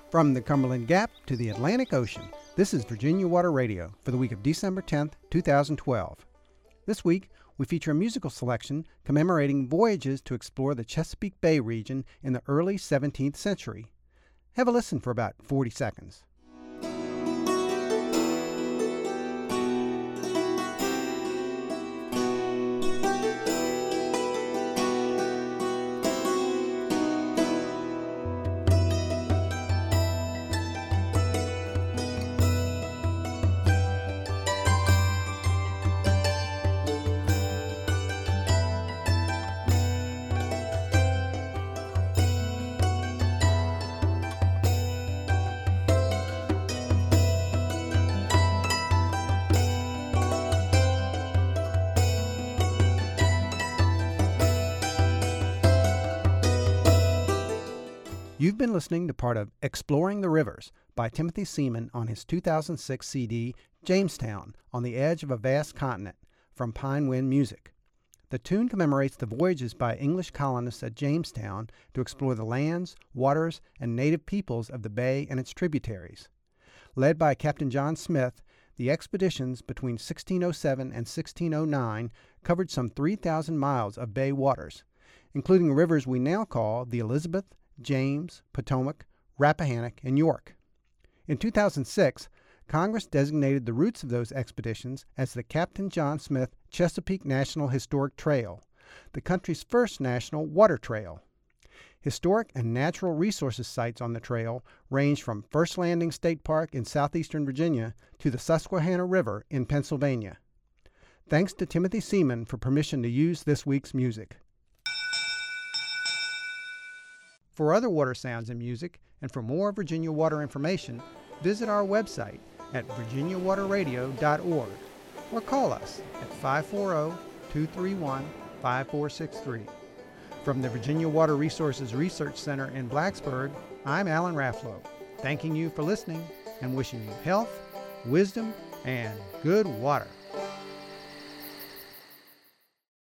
From the Cumberland Gap to the Atlantic Ocean, this is Virginia Water Radio for the week of December 10th, 2012. This week, we feature a musical selection commemorating voyages to explore the Chesapeake Bay region in the early 17th century. Have a listen for about 40 seconds. You've been listening to part of Exploring the Rivers by Timothy Seaman on his 2006 CD, Jamestown, on the Edge of a Vast Continent, from Pine Wind Music. The tune commemorates the voyages by English colonists at Jamestown to explore the lands, waters, and native peoples of the bay and its tributaries. Led by Captain John Smith, the expeditions between 1607 and 1609 covered some 3,000 miles of bay waters, including rivers we now call the Elizabeth, James, Potomac, Rappahannock, and York. In 2006, Congress designated the routes of those expeditions as the Captain John Smith Chesapeake National Historic Trail, the country's first national water trail. Historic and natural resources sites on the trail range from First Landing State Park in southeastern Virginia to the Susquehanna River in Pennsylvania. Thanks to Timothy Seaman for permission to use this week's music. For other water sounds and music, and for more Virginia Water information, visit our website at virginiawaterradio.org or call us at 540-231-5463. From the Virginia Water Resources Research Center in Blacksburg, I'm Alan Rafflow, thanking you for listening and wishing you health, wisdom, and good water.